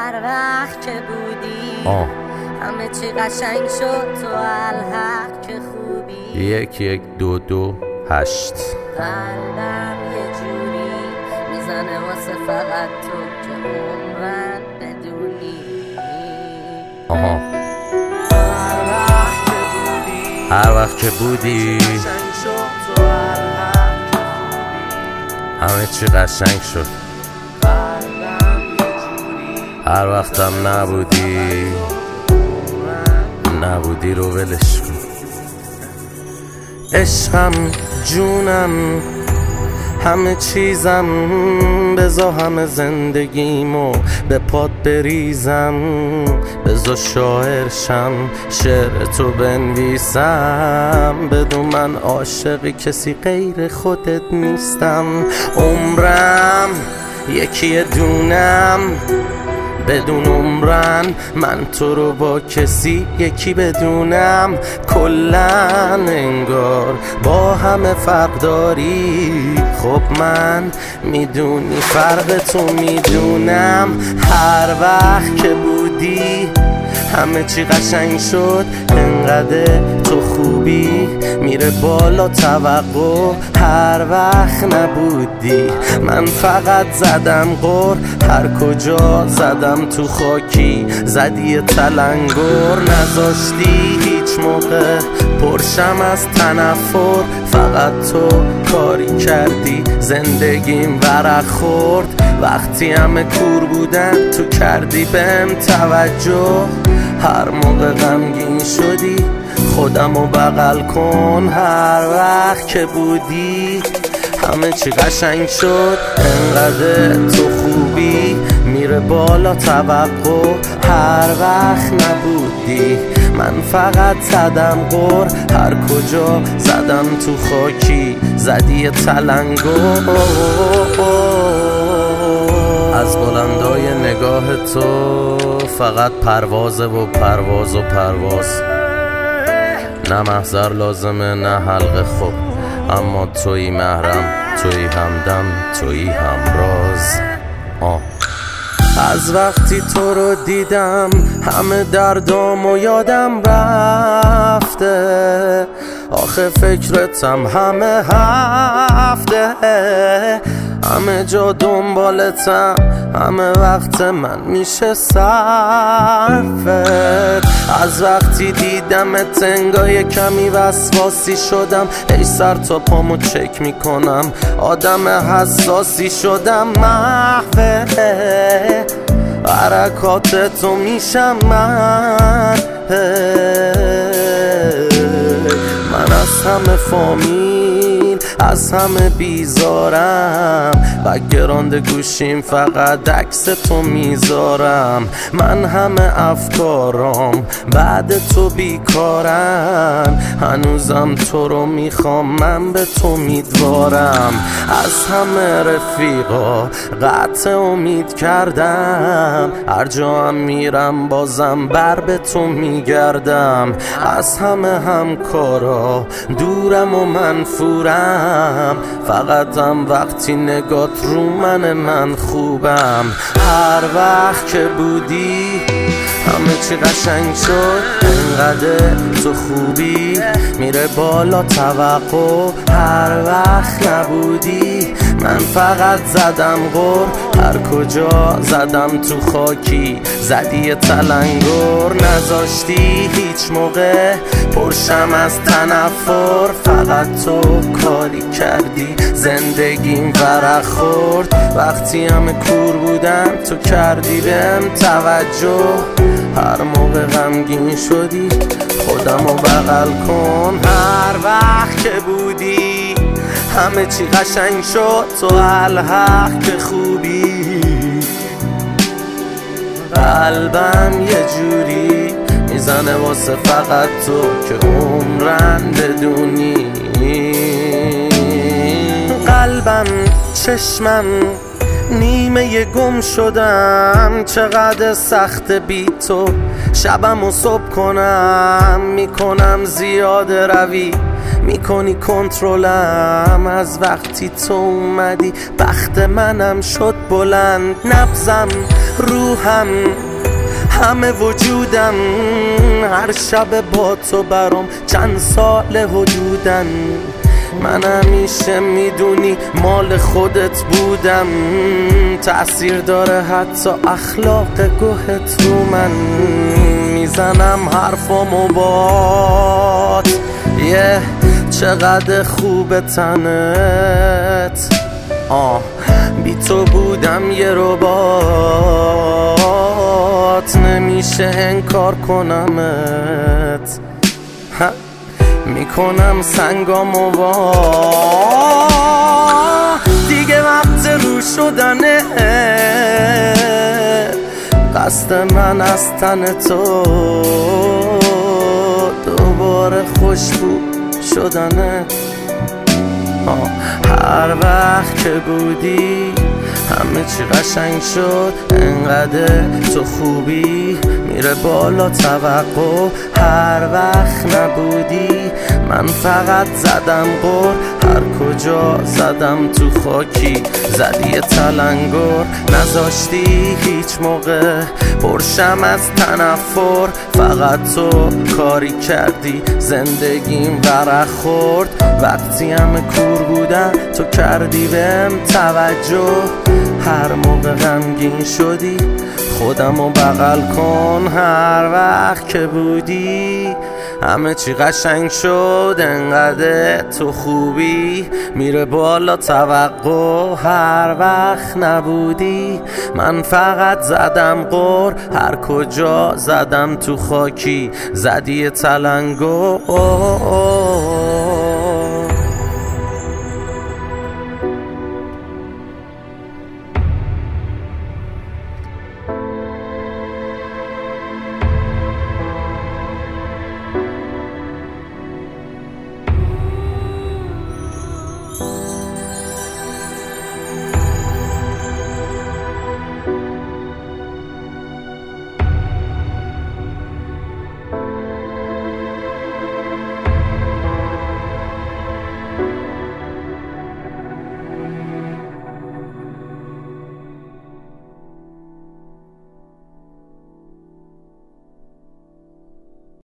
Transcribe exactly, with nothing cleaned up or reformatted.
هر وقت که بودی آه. همه چی قشنگ شد تو الحق که خوبی. یک یک دو دو هشت. قلبم یه جوری میزنه واسه فقط تو که عمرن بدونی. آها. هر هر وقت که بودی وقت که بودی قشنگ شد تو الحق که خوبی. همه چی قشنگ شد. قلبم یه جوری هر وقتم نبودی نبودی رو ولش کن. عشقم جونم همه چیزم، بزا همه زندگیمو به پات بریزم، بزا شاعرشم شعر تو بنویسم، بدون من عاشق کسی غیر خودت نیستم. عمرم یکی دونم بدون عمرن، من تو رو با کسی یکی بدونم. کلن انگار با همه فرق داری، خب من میدونی فرق تو میدونم. هر وقت که بودی همه چی قشنگ شد، انقدر تو خوبی میره بالا توقع. هر وقت نبودی من فقط زدم غر، هر کجا زدم تو خاکی زدی تلنگر. نذاشتی هیچ موقع پرشم از تنفر، فقط تو کاری کردی زندگیم ورق خورد. وقتی همه کور بودن تو کردی بهم توجه، هر موقع غمگین شدی خودمو بغل کن. هر وقت که بودی همه چی قشنگ شد، انقدر تو خوبی میره بالا توقع. هر وقت نبودی من فقط زدم غر، هر کجا زدم تو خاکی زدی تلنگر. از بلندای نگاه تو فقط پروازه و پرواز و پرواز، نه محضر لازمه نه حلقه خوب، اما تویی محرم، تویی همدم، تویی همراز. آه. از وقتی تو رو دیدم همه دردامو یادم رفته، آخه فکرتم همه هفته، همه جا دنبالتم، همه وقت من میشه صرفت. از وقتی دیدمت انگار کمی وسواسی شدم، ای سر تا پامو چک میکنم، آدم حساسی شدم. محوه حرکات تو میشم من، من از همه فامیل از همه بیزارم، بگراند گوشیم فقط عکس تو میذارم. من همه افکارام بعد تو بیکارن، هنوزم تو رو میخوام، من به تو میدوارم. از همه رفیقا قطع امید کردم، هر جا هم میرم بازم بر به تو میگردم. از همه همکارا دورم و منفورم، فقط هم وقتی نگات رو من من خوبم. هر وقت که بودی همه چی قشنگ شد، انقدر تو خوبی میره بالا توقع. هر وقت نبودی من فقط زدم غر، هر کجا زدم تو خاکی زدی تلنگر. نذاشتی هیچ موقع پرشم از تنفر، فقط تو کاری کردی زندگیم ورق خورد. وقتی همه کور بودم تو کردی بهم توجه، هر موقع غمگین شدی خودمو بغل کن. هر وقت که بودی همه چی قشنگ شد تو الحق که خوبی. قلبم یه جوری میزنه واسه فقط تو که عمرن بدونی. قلبم چشمم نیمه گم شدم، چقدر سخت بی تو شبم و صبح کنم. میکنم زیاد روی میکنی کنترلم از وقتی تو اومدی بخت منم شد بلند نبضم روحم همه وجودم هر شب با تو برام چند سال حدودن من همیشه میدونی مال خودت بودم تأثیر داره حتی اخلاق گوهت رو من میزنم حرفامو بات یه چقدر خوب تنت آه بی تو بودم یه ربات نمیشه انکار کنمت میکنم سنگامو وا دیگه وقت رو شدنه قصد من از تن تو دوباره خوشبو شدنه هر وقت که بودی همه چی قشنگ شد انقدر تو خوبی میره بالا توقع هر وقت نبودی من فقط زدم قر هر کجا زدم تو خاکی زدی تلنگر نذاشتی هیچ موقع پرشم از تنفر فقط تو کاری کردی زندگیم ورق خورد وقتی همه کور بودن تو کردی بهم توجه هر موقع غمگین شدی خودمو بغل کن هر وقت که بودی همه چی قشنگ شد انقدر تو خوبی میره بالا توقع هر وقت نبودی من فقط زدم قر هر کجا زدم تو خاکی زدی تلنگو